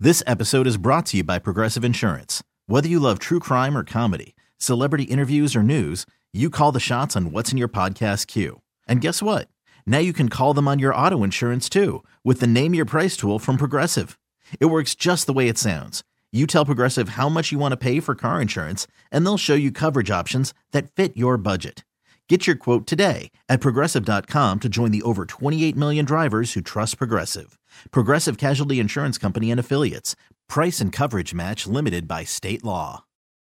This episode is brought to you by Progressive Insurance. Whether you love true crime or comedy, celebrity interviews or news, you call the shots on what's in your podcast queue. And guess what? Now you can call them on your auto insurance too with the Name Your Price tool from Progressive. It works just the way it sounds. You tell Progressive how much you want to pay for car insurance, and they'll show you coverage options that fit your budget. Get your quote today at Progressive.com to join the over 28 million drivers who trust Progressive. Progressive Casualty Insurance Company and Affiliates. Price and coverage match limited by state law.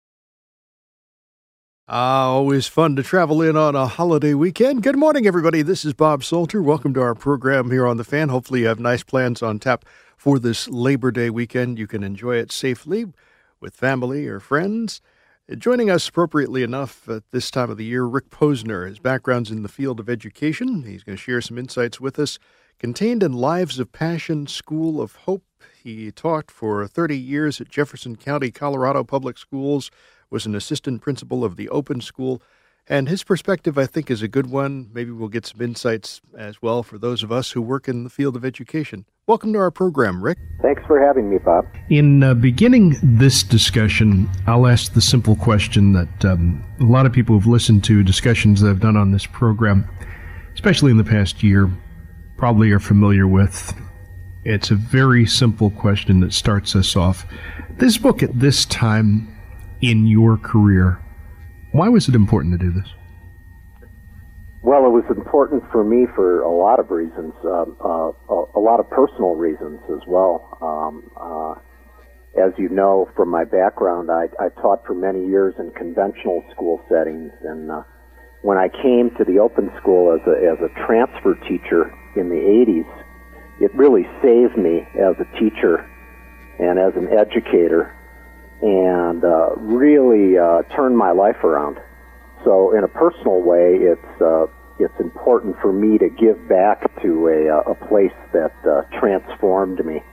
Always fun to travel in on a holiday weekend. Good morning, everybody. This is Bob Salter. Welcome to our program here on The Fan. Hopefully you have nice plans on tap for this Labor Day weekend. You can enjoy it safely with family or friends. Joining us appropriately enough at this time of the year, Rick Posner. His background's in the field of education. He's going to share some insights with us. Contained in Lives of Passion School of Hope. He taught for 30 years at Jefferson County, Colorado Public Schools, was an assistant principal of the Open School, and his perspective, I think, is a good one. Maybe we'll get some insights as well for those of us who work in the field of education. Welcome to our program, Rick. Thanks for having me, Bob. In beginning this discussion, I'll ask the simple question that a lot of people who've listened to discussions that I've done on this program, especially in the past year, probably are familiar with. It's a very simple question that starts us off. This book at this time in your career, why was it important to do this? Well, it was important for me for a lot of reasons, a lot of personal reasons as well. As you know from my background, I taught for many years in conventional school settings, and when I came to the Open School as a transfer teacher in the 80s, it really saved me as a teacher and as an educator, and really turned my life around. So in a personal way, it's important for me to give back to a place that transformed me.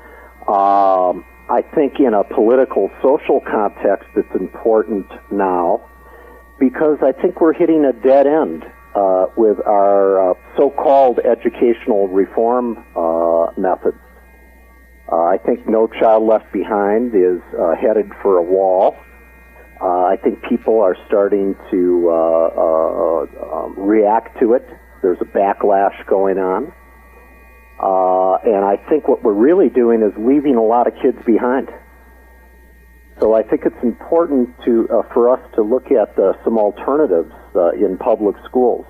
I think in a political, social context, it's important now because I think we're hitting a dead end with our so-called educational reform methods. I think No Child Left Behind is headed for a wall. I think people are starting to react to it. There's a backlash going on. And I think what we're really doing is leaving a lot of kids behind. So I think it's important for us to look at some alternatives in public schools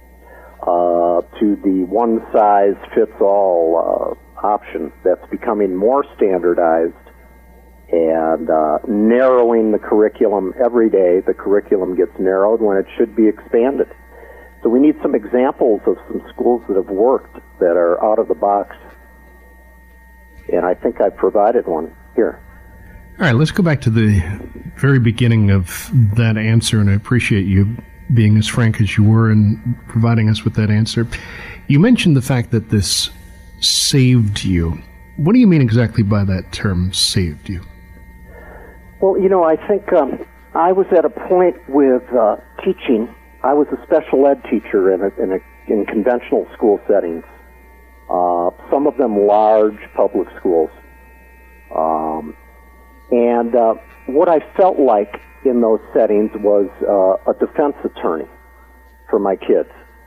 to the one-size-fits-all option that's becoming more standardized and narrowing the curriculum every day. The curriculum gets narrowed when it should be expanded. So we need some examples of some schools that have worked that are out of the box. And I think I've provided one here. All right, let's go back to the very beginning of that answer, and I appreciate you being as frank as you were and providing us with that answer. You mentioned the fact that this saved you. What do you mean exactly by that term, saved you? Well, I think I was at a point with teaching. I was a special ed teacher in conventional school settings, some of them large public schools. And what I felt like in those settings was a defense attorney for my kids.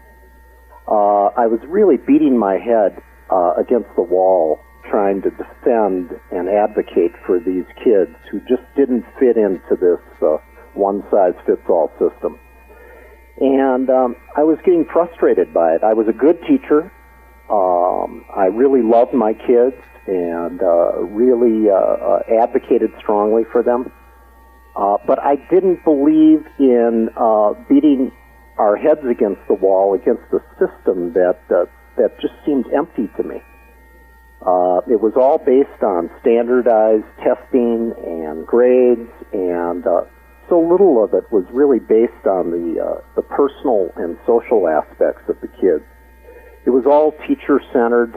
I was really beating my head against the wall trying to defend and advocate for these kids who just didn't fit into this one-size-fits-all system. And I was getting frustrated by it. I was a good teacher. I really loved my kids and really advocated strongly for them. But I didn't believe in beating our heads against the wall, against the system that just seemed empty to me. It was all based on standardized testing and grades, and so little of it was really based on the personal and social aspects of the kids. It was all teacher-centered.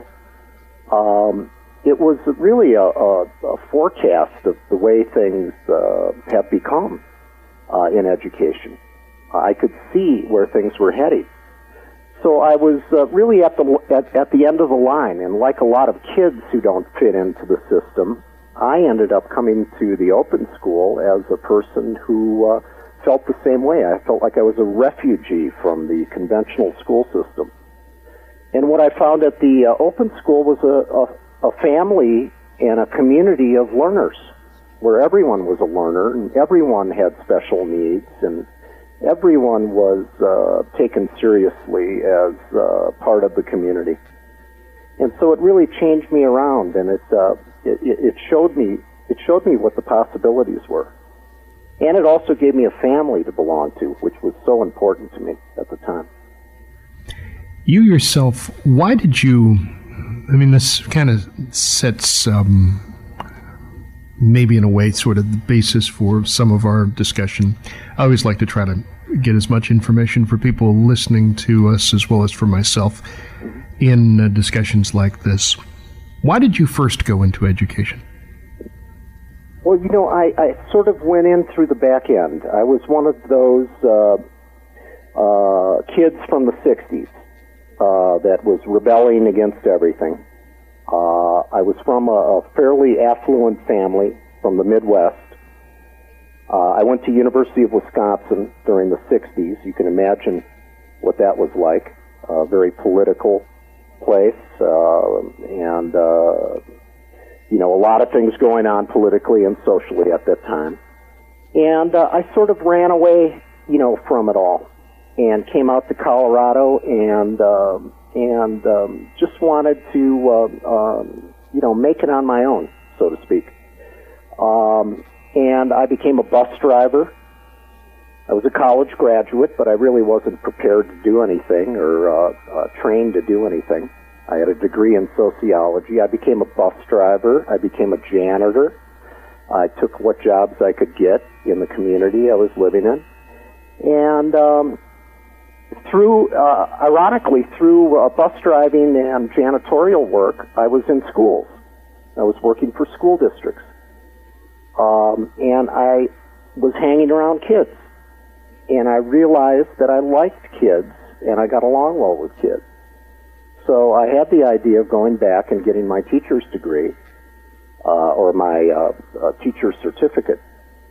It was really a forecast of the way things have become in education. I could see where things were heading. So I was really at the end of the line, and like a lot of kids who don't fit into the system, I ended up coming to the open school as a person who felt the same way. I felt like I was a refugee from the conventional school system. And what I found at the open school was a family and a community of learners, where everyone was a learner and everyone had special needs and everyone was taken seriously as part of the community. And so it really changed me around, and it showed me what the possibilities were. And it also gave me a family to belong to, which was so important to me at the time. You yourself, why did you, I mean, this kind of sets maybe in a way sort of the basis for some of our discussion. I always like to try to get as much information for people listening to us as well as for myself in discussions like this. Why did you first go into education? Well, you know, I sort of went in through the back end. I was one of those kids from the 60s that was rebelling against everything. I was from a fairly affluent family from the Midwest. I went to University of Wisconsin during the 60s. You can imagine what that was like. A very political place, and you know, a lot of things going on politically and socially at that time. And I sort of ran away, you know, from it all, and came out to Colorado and just wanted to, you know, make it on my own, so to speak. And I became a bus driver. I was a college graduate, but I really wasn't prepared to do anything or trained to do anything. I had a degree in sociology. I became a bus driver. I became a janitor. I took what jobs I could get in the community I was living in. And ironically, through bus driving and janitorial work, I was in schools. I was working for school districts. And I was hanging around kids. And I realized that I liked kids, and I got along well with kids. So I had the idea of going back and getting my teacher's degree, or my teacher's certificate,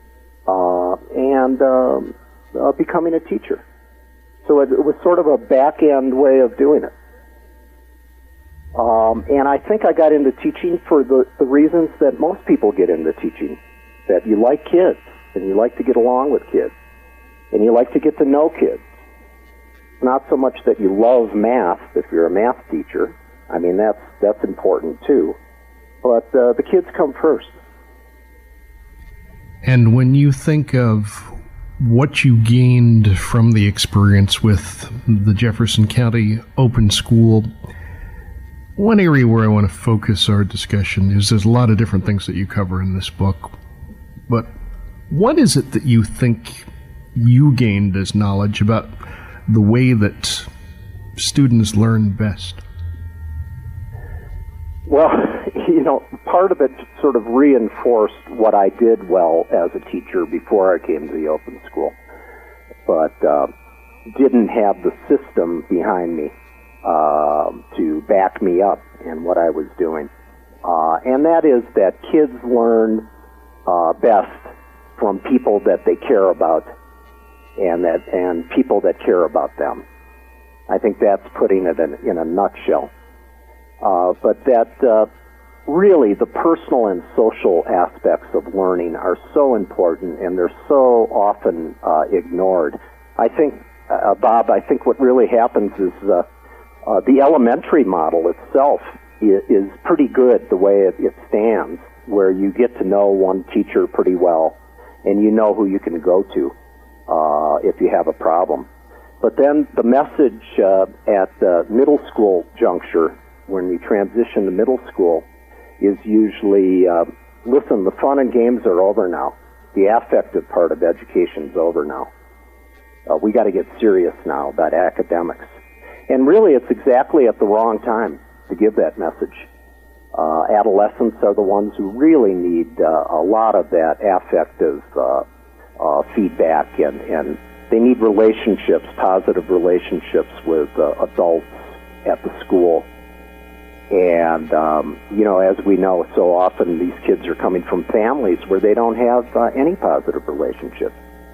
and becoming a teacher. So it was sort of a back-end way of doing it. And I think I got into teaching for the reasons that most people get into teaching, that you like kids, and you like to get along with kids, and you like to get to know kids. Not so much that you love math, if you're a math teacher. I mean, that's important too. But the kids come first. And when you think of what you gained from the experience with the Jefferson County Open School, one area where I want to focus our discussion is there's a lot of different things that you cover in this book. But what is it that you think you gained as knowledge about the way that students learn best? Well, you know, part of it sort of reinforced what I did well as a teacher before I came to the open school, but didn't have the system behind me to back me up in what I was doing. And that is that kids learn best from people that they care about, and people that care about them. I think that's putting it in a nutshell. But that really the personal and social aspects of learning are so important, and they're so often ignored. I think, Bob, I think what really happens is the elementary model itself is pretty good the way it stands, where you get to know one teacher pretty well, and you know who you can go to if you have a problem. But then the message at the middle school juncture, when you transition to middle school, is usually, listen, the fun and games are over now. The affective part of education's over now. We got to get serious now about academics. And really, it's exactly at the wrong time to give that message. Adolescents are the ones who really need a lot of that affective feedback, and they need relationships, positive relationships with adults at the school. And, as we know, so often these kids are coming from families where they don't have any positive relationships.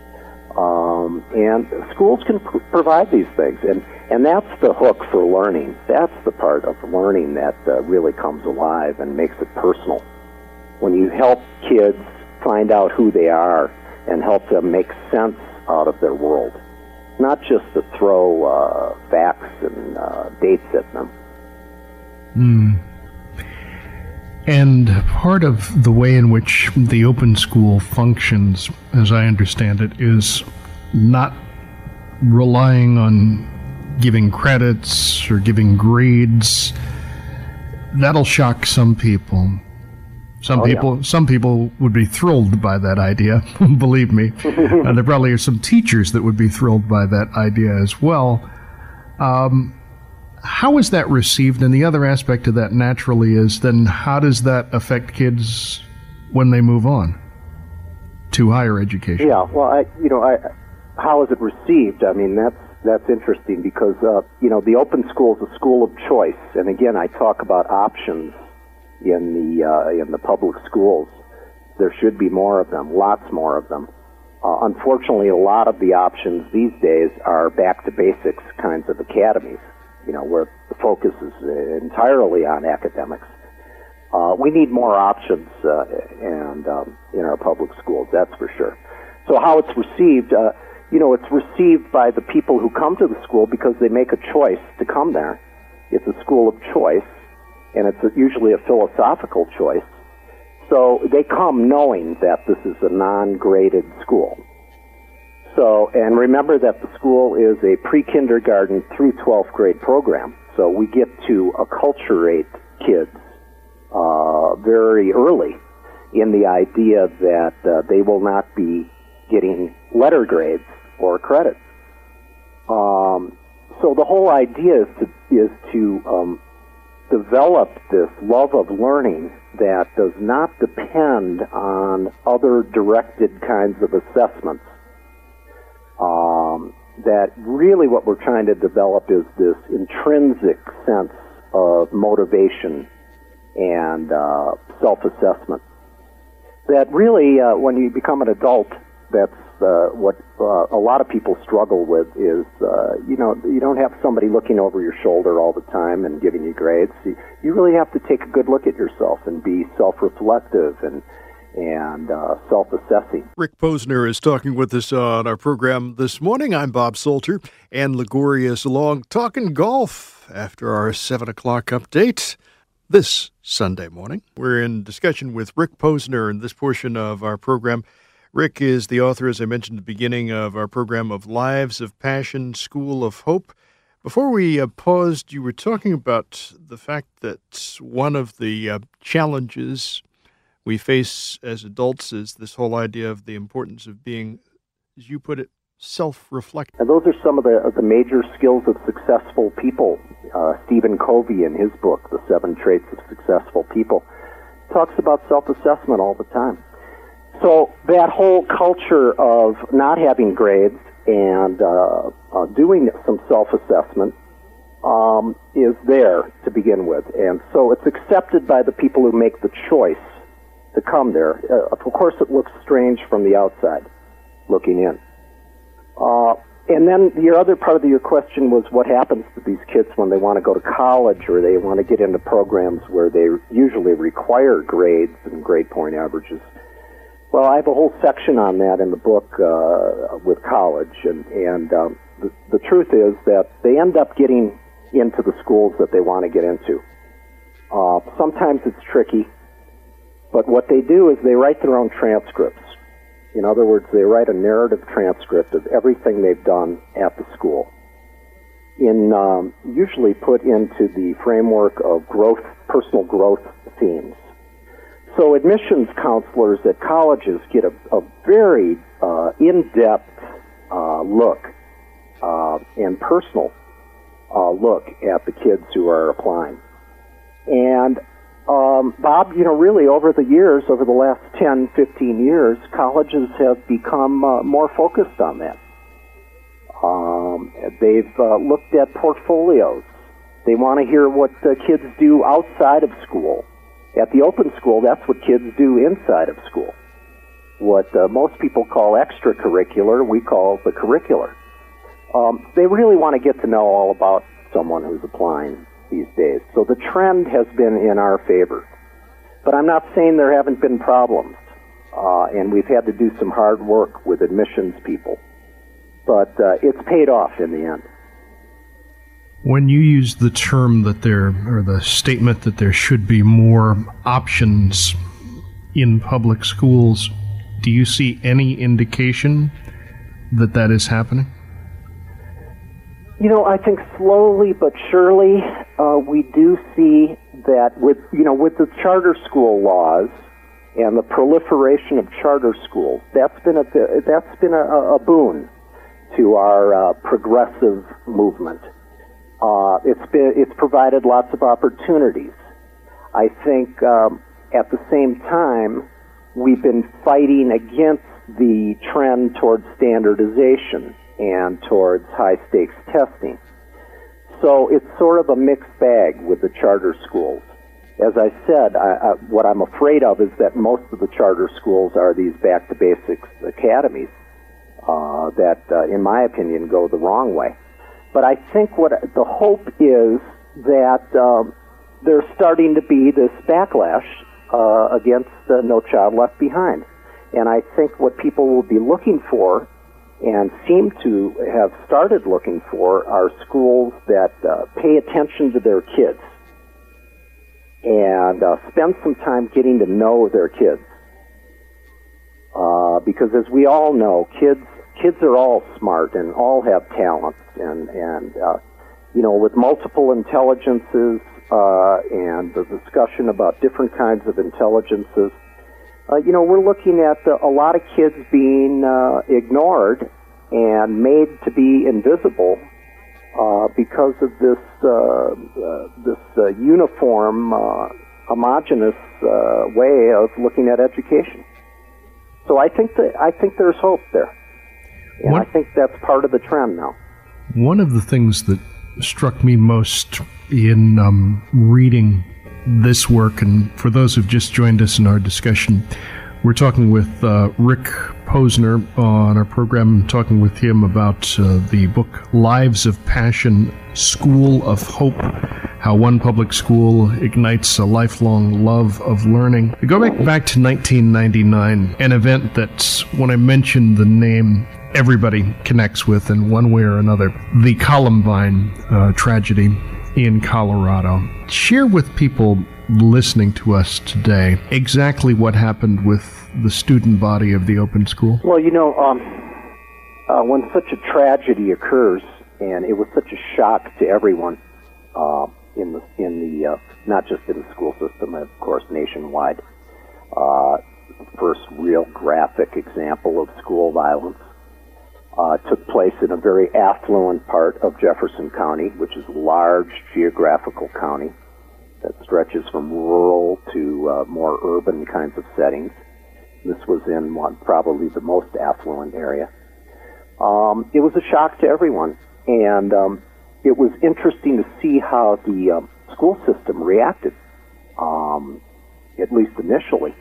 And schools can provide these things. And that's the hook for learning. That's the part of learning that really comes alive and makes it personal. When you help kids find out who they are and help them make sense out of their world, not just to throw facts and dates at them. And part of the way in which the open school functions, as I understand it, is not relying on giving credits or giving grades. That'll shock some people. Some people would be thrilled by that idea, believe me. There probably are some teachers that would be thrilled by that idea as well. How is that received? And the other aspect of that naturally is then how does that affect kids when they move on to higher education? Yeah, well, how is it received? I mean, that's interesting because, the open school is a school of choice. And again, I talk about options in the public schools. There should be more of them, lots more of them. Unfortunately, a lot of the options these days are back to basics kinds of academies, where the focus is entirely on academics. We need more options in our public schools, that's for sure. So how it's received, it's received by the people who come to the school because they make a choice to come there. It's a school of choice, and it's usually a philosophical choice. So they come knowing that this is a non-graded school. So, and remember that the school is a pre-kindergarten through 12th grade program. So we get to acculturate kids very early in the idea that they will not be getting letter grades or credits. So the whole idea is to develop this love of learning that does not depend on other directed kinds of assessments. That really what we're trying to develop is this intrinsic sense of motivation and self-assessment. That really, when you become an adult, that's what a lot of people struggle with is, you don't have somebody looking over your shoulder all the time and giving you grades. You really have to take a good look at yourself and be self-reflective and self-assessing. Rick Posner is talking with us on our program this morning. I'm Bob Salter, and Liguria is along talking golf after our 7 o'clock update this Sunday morning. We're in discussion with Rick Posner in this portion of our program. Rick is the author, as I mentioned at the beginning of our program, of Lives of Passion, School of Hope. Before we paused, you were talking about the fact that one of the challenges we face as adults is this whole idea of the importance of being, as you put it, self-reflective. And those are some of the major skills of successful people. Stephen Covey, in his book, The 7 Traits of Successful People, talks about self-assessment all the time. So that whole culture of not having grades and doing some self-assessment is there to begin with. And so it's accepted by the people who make the choice to come there. Of course, it looks strange from the outside, looking in. And then your other part of your question was what happens to these kids when they want to go to college or they want to get into programs where they usually require grades and grade point averages. Well, I have a whole section on that in the book with college, and the truth is that they end up getting into the schools that they want to get into. Sometimes it's tricky. But what they do is they write their own transcripts. In other words, they write a narrative transcript of everything they've done at the school, usually put into the framework of personal growth themes. So admissions counselors at colleges get a very in-depth look and personal look at the kids who are applying. And Bob, really over the years, over the last 10, 15 years, colleges have become more focused on that. They've looked at portfolios They want to hear what kids do outside of school. At the open school, that's what kids do inside of school. What most people call extracurricular, we call the curricular. They really want to get to know all about someone who's applying these days. So the trend has been in our favor. But I'm not saying there haven't been problems. And we've had to do some hard work with admissions people. But it's paid off in the end. When you use the term that the statement that there should be more options in public schools, do you see any indication that is happening? I think slowly but surely we do see that with the charter school laws and the proliferation of charter schools, that's been a boon to our progressive movement. It's provided lots of opportunities. I think at the same time we've been fighting against the trend towards standardization and towards high-stakes testing. So it's sort of a mixed bag with the charter schools. As I said, what I'm afraid of is that most of the charter schools are these back-to-basics academies that, in my opinion, go the wrong way. But I think what the hope is that there's starting to be this backlash against No Child Left Behind. And I think what people will be looking for and seem to have started looking for are schools that pay attention to their kids and spend some time getting to know their kids. Because as we all know, kids are all smart and all have talents, and with multiple intelligences and the discussion about different kinds of intelligences, we're looking at a lot of kids being ignored and made to be invisible because of this uniform, homogeneous way of looking at education. So I think there's hope there, and I think that's part of the trend now. One of the things that struck me most in reading this work, and for those who've just joined us in our discussion, we're talking with Rick Posner on our program, talking with him about the book Lives of Passion, School of Hope, How One Public School Ignites a Lifelong Love of Learning. We go back to 1999, an event that, when I mention the name, everybody connects with in one way or another, the Columbine tragedy in Colorado. Share with people listening to us today exactly what happened with the student body of the open school. Well, when such a tragedy occurs, and it was such a shock to everyone in the not just in the school system, of course, nationwide. First real graphic example of school violence took place in a very affluent part of Jefferson County, which is a large geographical county that stretches from rural to more urban kinds of settings. This was in probably the most affluent area. It was a shock to everyone, and it was interesting to see how the school system reacted, at least initially.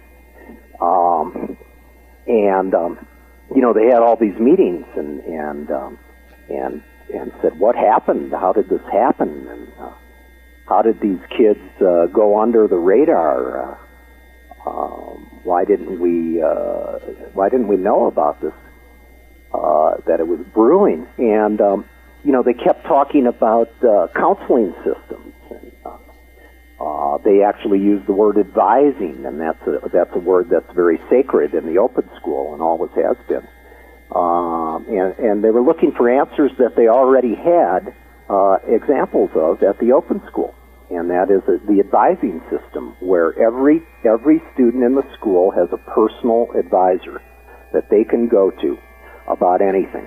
They had all these meetings and said, what happened? How did this happen? And how did these kids go under the radar? Why didn't we know about this? That it was brewing, and they kept talking about counseling systems. And, they actually used the word advising, and that's a word that's very sacred in the open school and always has been. And they were looking for answers that they already had examples of at the open school, and that is the advising system, where every student in the school has a personal advisor that they can go to about anything,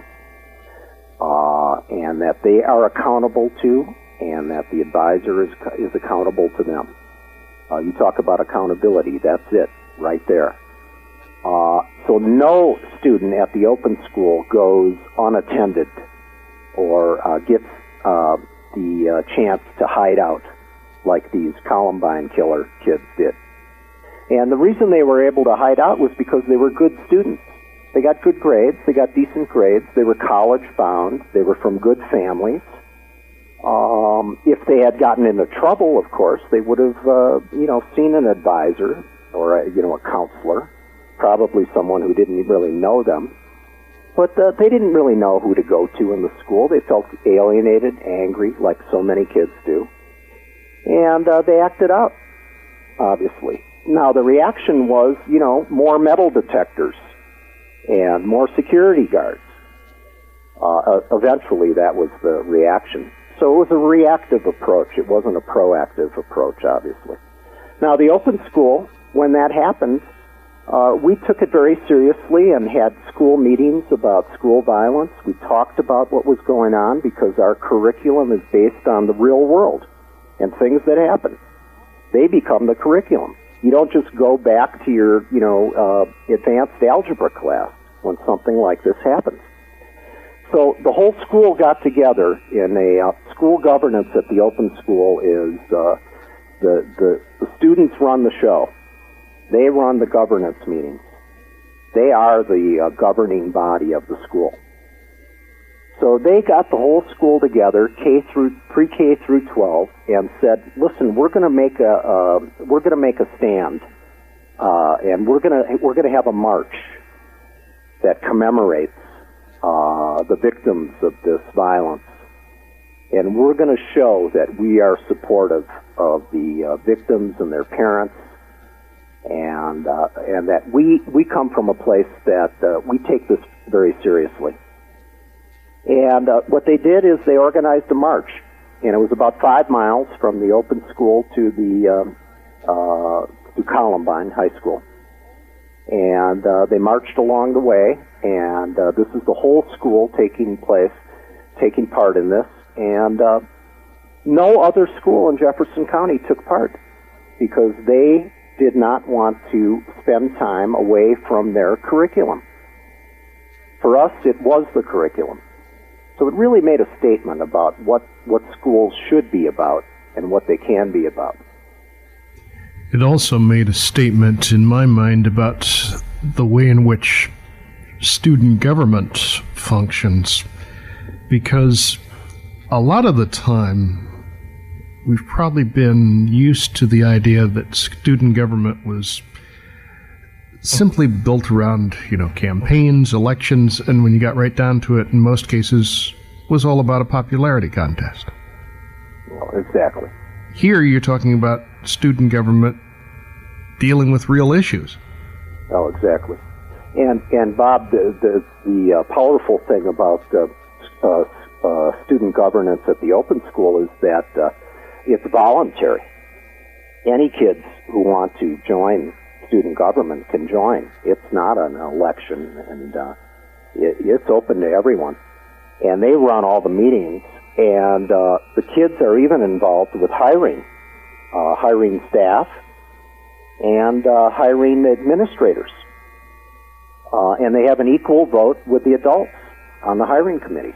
and that they are accountable to, and that the advisor is accountable to them. You talk about accountability, that's it, right there. So no student at the open school goes unattended or gets the chance to hide out like these Columbine killer kids did. And the reason they were able to hide out was because they were good students. They got good grades. They got decent grades. They were college-bound. They were from good families. If they had gotten into trouble, of course, they would have, seen an advisor or, a counselor, probably someone who didn't really know them. But they didn't really know who to go to in the school. They felt alienated, angry, like so many kids do. And they acted out, obviously. Now, the reaction was, more metal detectors and more security guards. Eventually, that was the reaction. So it was a reactive approach. It wasn't a proactive approach, obviously. Now, the open school, when that happened, we took it very seriously and had school meetings about school violence. We talked about what was going on because our curriculum is based on the real world and things that happen. They become the curriculum. You don't just go back to your, advanced algebra class when something like this happens. So the whole school got together in a school governance at the open school is the students run the show. They run the governance meetings. They are the governing body of the school. So they got the whole school together, pre-K through 12, and said, "Listen, we're going to make a stand, and we're going to have a march that commemorates the victims of this violence, and we're going to show that we are supportive of the victims and their parents, and that we come from a place that we take this very seriously." And what they did is they organized a march, and it was about 5 miles from the open school to to Columbine High School. And they marched along the way, and this is the whole school taking part in this. And no other school in Jefferson County took part because they did not want to spend time away from their curriculum. For us, it was the curriculum. So it really made a statement about what schools should be about and what they can be about. It also made a statement in my mind about the way in which student government functions, because a lot of the time we've probably been used to the idea that student government was simply built around, campaigns, elections, and when you got right down to it, in most cases, was all about a popularity contest. Well, exactly. Here you're talking about student government dealing with real issues. Oh, exactly. And Bob, the powerful thing about student governance at the open school is that it's voluntary. Any kids who want to join student government can join. It's not an election, and it's open to everyone. And they run all the meetings, and the kids are even involved with hiring staff and hiring administrators. And they have an equal vote with the adults on the hiring committees.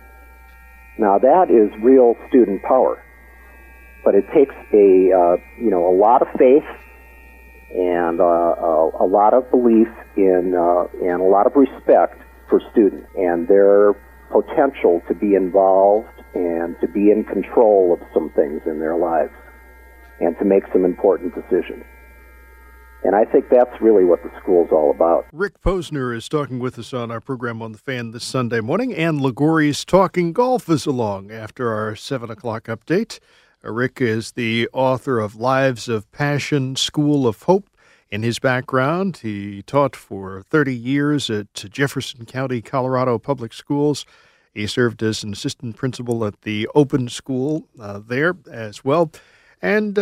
Now that is real student power, but it takes a lot of faith and a lot of belief in and a lot of respect for students and their potential to be involved and to be in control of some things in their lives and to make some important decisions. And I think that's really what the school's all about. Rick Posner is talking with us on our program on The Fan this Sunday morning. Ann Liguori's Talking Golf is along after our 7 o'clock update. Rick is the author of Lives of Passion, School of Hope. In his background, he taught for 30 years at Jefferson County, Colorado Public Schools. He served as an assistant principal at the open school there as well. And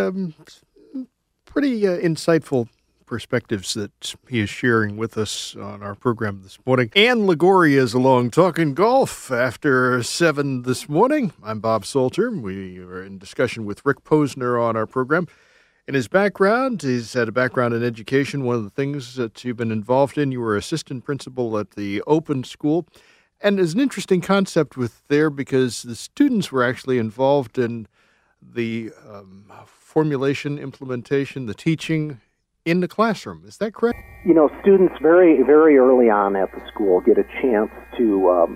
pretty insightful perspectives that he is sharing with us on our program this morning. Ann Liguori is along talking golf after 7 this morning. I'm Bob Salter. We are in discussion with Rick Posner on our program. In his background, he's had a background in education. One of the things that you've been involved in, you were assistant principal at the open school. And there's an interesting concept with there because the students were actually involved in the formulation, implementation, the teaching in the classroom. Is that correct? You know, students very, very early on at the school get a chance to,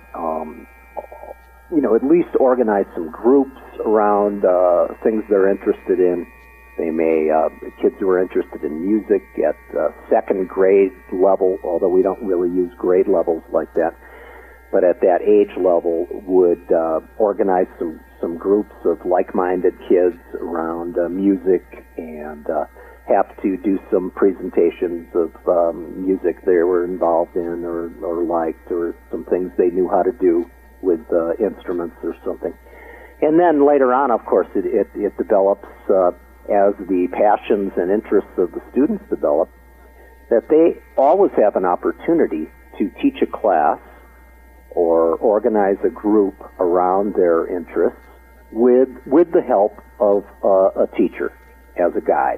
at least organize some groups around things they're interested in. They may, kids who are interested in music at second grade level, although we don't really use grade levels like that, but at that age level would organize some groups of like-minded kids around music and have to do some presentations of music they were involved in or liked, or some things they knew how to do with instruments or something. And then later on, of course, it develops as the passions and interests of the students develop, that they always have an opportunity to teach a class or organize a group around their interests with the help of a teacher as a guide.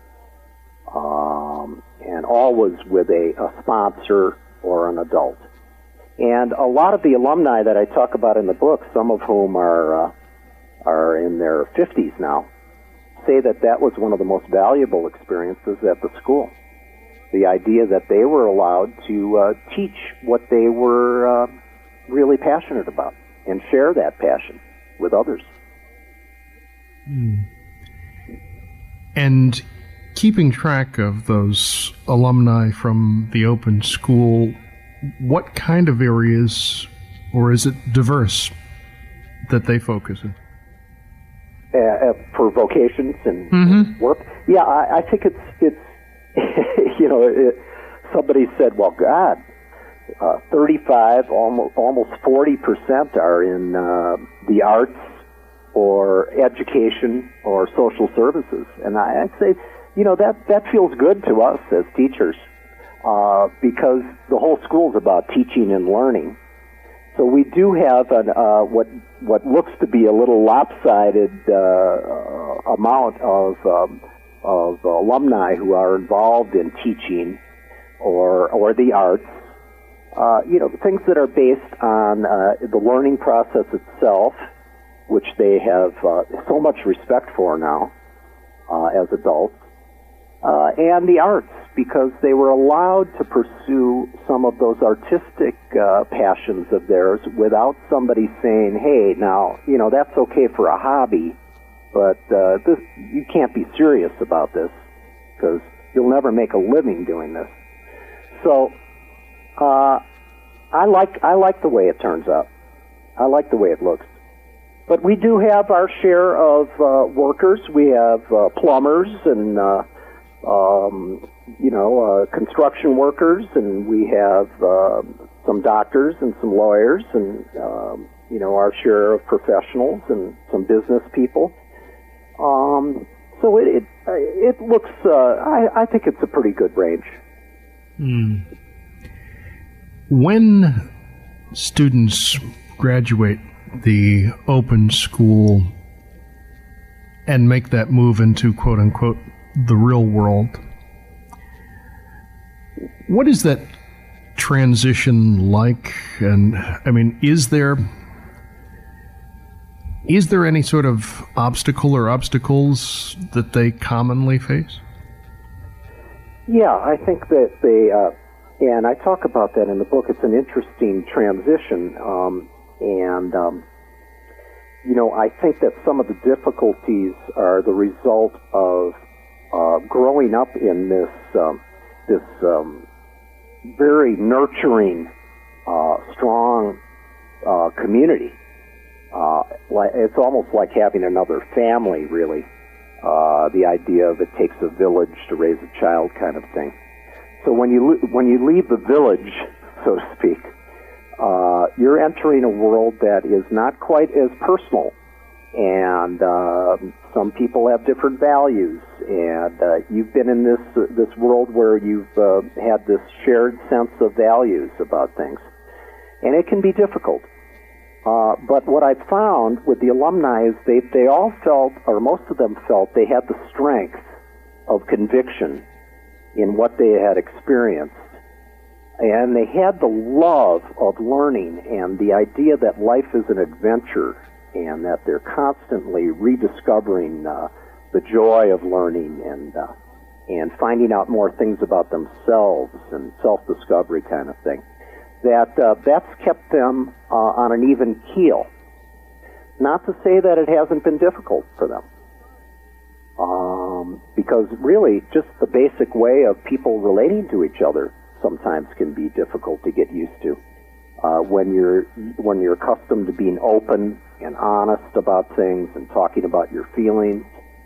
And always with a sponsor or an adult. And a lot of the alumni that I talk about in the book, some of whom are in their 50s now, say that was one of the most valuable experiences at the school. The idea that they were allowed to teach what they were really passionate about and share that passion with others. And keeping track of those alumni from the open school, what kind of areas, or is it diverse, that they focus in? For vocations and work? Yeah, I think it's somebody said, well, God, 35, almost 40% are in the arts or education or social services. And I'd say, that feels good to us as teachers because the whole school is about teaching and learning. So we do have what looks to be a little lopsided amount of alumni who are involved in teaching or the arts. Things that are based on the learning process itself, which they have so much respect for now as adults, and the arts, because they were allowed to pursue some of those artistic passions of theirs without somebody saying, hey, now, that's okay for a hobby, but you can't be serious about this because you'll never make a living doing this. So I like the way it turns out. I like the way it looks. But we do have our share of workers. We have plumbers and construction workers, and we have some doctors and some lawyers, and our share of professionals and some business people. So it looks. I think it's a pretty good range. When students graduate the open school and make that move into quote unquote the real world, what is that transition like? And I mean, is there any sort of obstacle or obstacles that they commonly face? Yeah, I think that they, and I talk about that in the book. It's an interesting transition, I think that some of the difficulties are the result of growing up in this very nurturing, strong community. It's almost like having another family, really. The idea of it takes a village to raise a child kind of thing. So when you leave the village, so to speak, you're entering a world that is not quite as personal, and some people have different values, and you've been in this world where you've had this shared sense of values about things, and it can be difficult. But what I've found with the alumni is they all felt, or most of them felt, they had the strength of conviction in what they had experienced And they had the love of learning and the idea that life is an adventure and that they're constantly rediscovering the joy of learning and finding out more things about themselves and self-discovery kind of thing. That's kept them on an even keel. Not to say that it hasn't been difficult for them. Because really, just the basic way of people relating to each other sometimes can be difficult to get used to. When you're accustomed to being open and honest about things and talking about your feelings.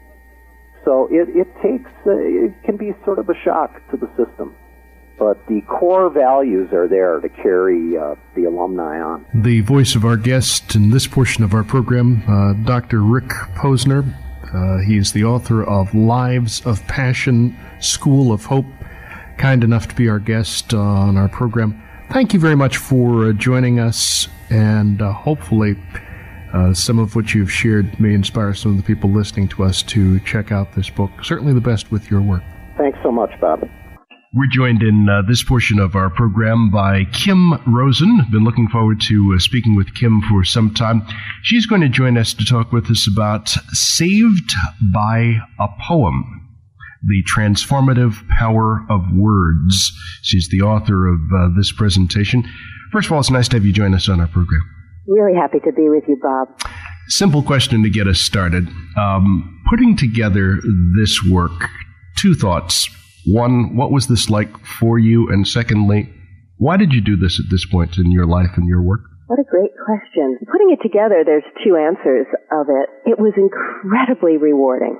So it can be sort of a shock to the system. But the core values are there to carry the alumni on. The voice of our guest in this portion of our program, Dr. Rick Posner. He is the author of Lives of Passion, School of Hope. Kind enough to be our guest on our program. Thank you very much for joining us, and hopefully some of what you've shared may inspire some of the people listening to us to check out this book. Certainly the best with your work. Thanks so much, Bob. We're joined in this portion of our program by Kim Rosen. Been looking forward to speaking with Kim for some time. She's going to join us to talk with us about Saved by a Poem, The Transformative Power of Words. She's the author of this presentation. First of all, it's nice to have you join us on our program. Really happy to be with you, Bob. Simple question to get us started. Putting together this work, two thoughts. One, what was this like for you? And secondly, why did you do this at this point in your life and your work? What a great question. Putting it together, there's two answers of it. It was incredibly rewarding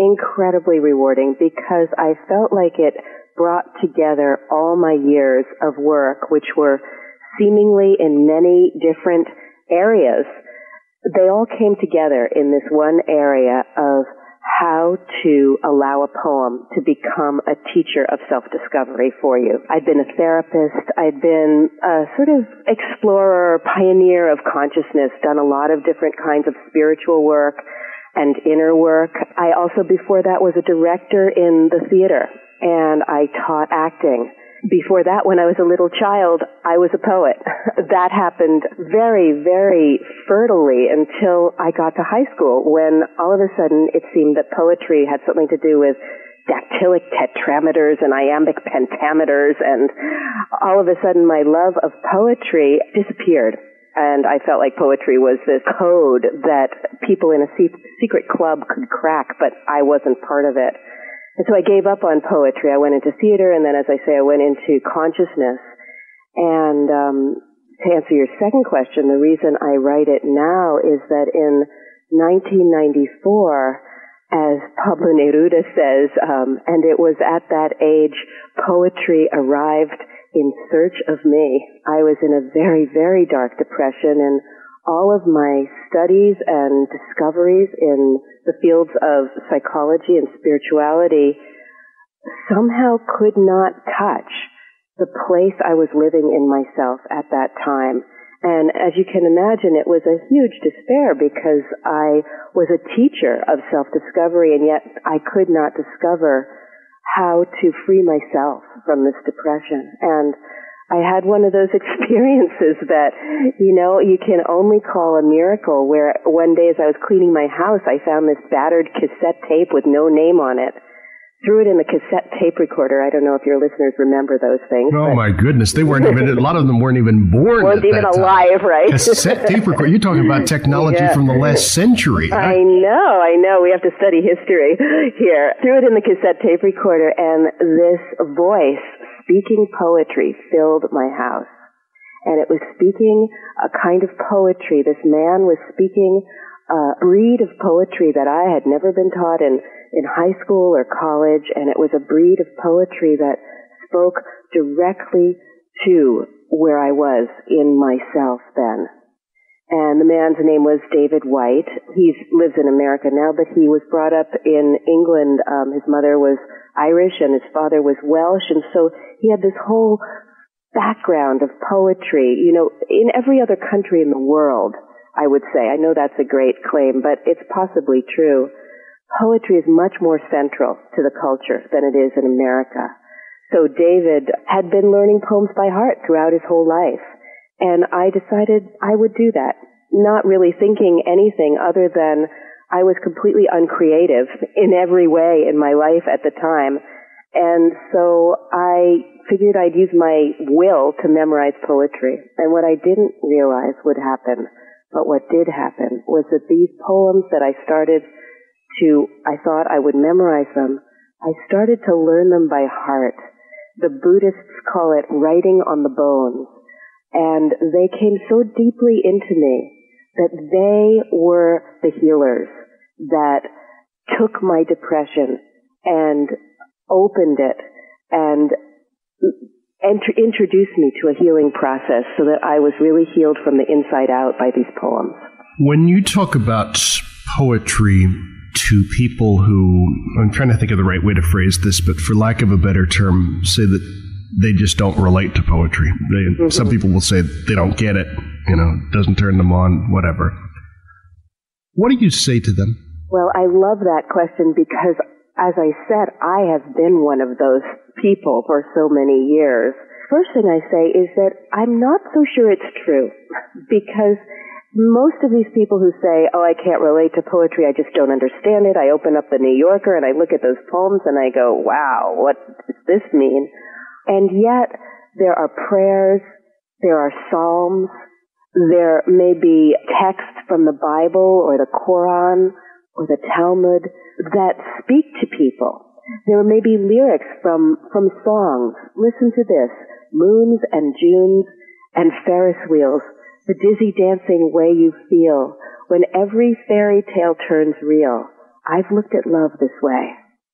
because I felt like it brought together all my years of work, which were seemingly in many different areas. They all came together in this one area of how to allow a poem to become a teacher of self-discovery for you. I'd been a therapist. I'd been a sort of explorer, pioneer of consciousness, done a lot of different kinds of spiritual work and inner work. I also, before that, was a director in the theater, and I taught acting. Before that, when I was a little child, I was a poet. That happened very, very fertily until I got to high school, when all of a sudden it seemed that poetry had something to do with dactylic tetrameters and iambic pentameters, and all of a sudden my love of poetry disappeared. And I felt like poetry was this code that people in a secret club could crack, but I wasn't part of it. And so I gave up on poetry. I went into theater, and then, as I say, I went into consciousness. And to answer your second question, the reason I write it now is that in 1994, as Pablo Neruda says, and it was at that age, poetry arrived in search of me. I was in a very, very dark depression, and all of my studies and discoveries in the fields of psychology and spirituality somehow could not touch the place I was living in myself at that time. And as you can imagine, it was a huge despair because I was a teacher of self-discovery, and yet I could not discover how to free myself from this depression. And I had one of those experiences that, you can only call a miracle, where one day as I was cleaning my house, I found this battered cassette tape with no name on it. Threw it in the cassette tape recorder. I don't know if your listeners remember those things. Oh, my goodness. They weren't even, a lot of them weren't even born. Weren't even alive, right? Cassette tape recorder. You're talking about technology from the last century. Huh? I know. We have to study history here. Threw it in the cassette tape recorder, and this voice speaking poetry filled my house. And it was speaking a kind of poetry. This man was speaking a breed of poetry that I had never been taught in high school or college, and it was a breed of poetry that spoke directly to where I was in myself then. And the man's name was David White. He lives in America now, but he was brought up in England. His mother was Irish and his father was Welsh, and so he had this whole background of poetry, in every other country in the world, I would say. I know that's a great claim, but it's possibly true. Poetry is much more central to the culture than it is in America. So David had been learning poems by heart throughout his whole life. And I decided I would do that, not really thinking anything other than I was completely uncreative in every way in my life at the time. And so I figured I'd use my will to memorize poetry. And what I didn't realize would happen, but what did happen, was that these poems that I thought I would memorize them, I started to learn them by heart. The Buddhists call it writing on the bones. And they came so deeply into me that they were the healers that took my depression and opened it and introduced me to a healing process so that I was really healed from the inside out by these poems. When you talk about poetry to people who, I'm trying to think of the right way to phrase this, but for lack of a better term, say that they just don't relate to poetry. Some people will say they don't get it, doesn't turn them on, whatever. What do you say to them? Well, I love that question because, as I said, I have been one of those people for so many years. First thing I say is that I'm not so sure it's true, because most of these people who say, oh, I can't relate to poetry, I just don't understand it, I open up the New Yorker and I look at those poems and I go, wow, what does this mean? And yet, there are prayers, there are psalms, there may be texts from the Bible or the Quran or the Talmud that speak to people. There may be lyrics from songs. Listen to this: moons and Junes and Ferris wheels, the dizzy dancing way you feel when every fairy tale turns real. I've looked at love this way.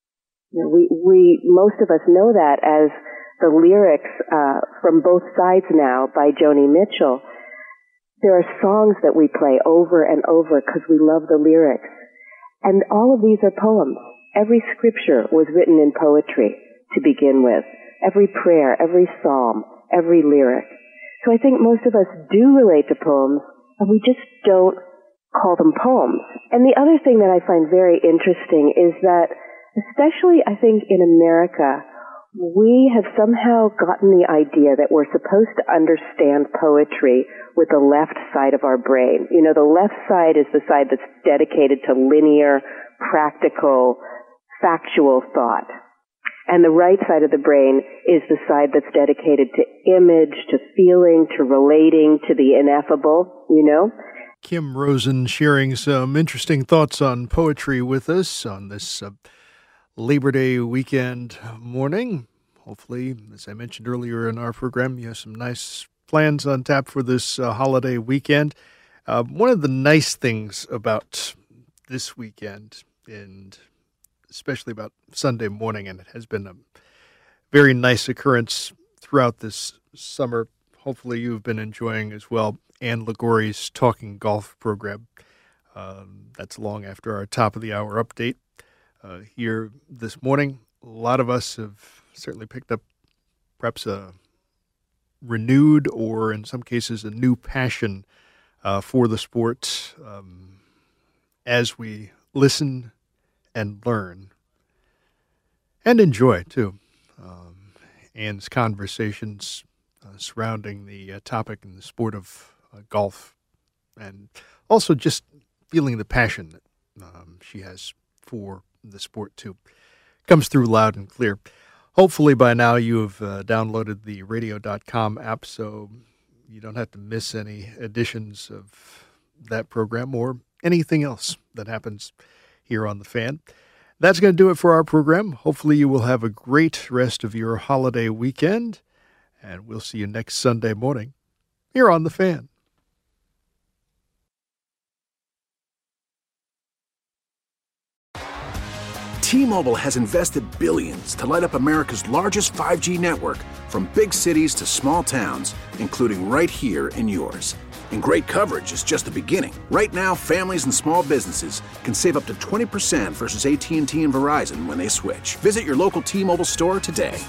We most of us know that as the lyrics from Both Sides Now by Joni Mitchell. There are songs that we play over and over because we love the lyrics. And all of these are poems. Every scripture was written in poetry to begin with. Every prayer, every psalm, every lyric. So I think most of us do relate to poems, and we just don't call them poems. And the other thing that I find very interesting is that, especially I think in America, we have somehow gotten the idea that we're supposed to understand poetry with the left side of our brain. The left side is the side that's dedicated to linear, practical, factual thought. And the right side of the brain is the side that's dedicated to image, to feeling, to relating, to the ineffable, Kim Rosen sharing some interesting thoughts on poetry with us on this Labor Day weekend morning. Hopefully, as I mentioned earlier in our program, you have some nice plans on tap for this holiday weekend. One of the nice things about this weekend, and especially about Sunday morning, and it has been a very nice occurrence throughout this summer, hopefully you've been enjoying as well, Ann Ligori's Talking Golf program. That's long after our top of the hour update. Here this morning, a lot of us have certainly picked up perhaps a renewed or in some cases a new passion for the sport as we listen and learn and enjoy too. Ann's conversations surrounding the topic and the sport of golf, and also just feeling the passion that she has for the sport too, comes through loud and clear. Hopefully by now you have downloaded the radio.com app, so you don't have to miss any editions of that program or anything else that happens here on The Fan. That's going to do it for our program. Hopefully you will have a great rest of your holiday weekend, and we'll see you next Sunday morning here on The Fan. T-Mobile has invested billions to light up America's largest 5G network, from big cities to small towns, including right here in yours. And great coverage is just the beginning. Right now, families and small businesses can save up to 20% versus AT&T and Verizon when they switch. Visit your local T-Mobile store today.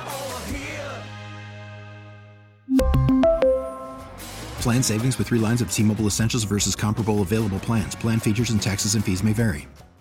Plan savings with 3 lines of T-Mobile Essentials versus comparable available plans. Plan features and taxes and fees may vary.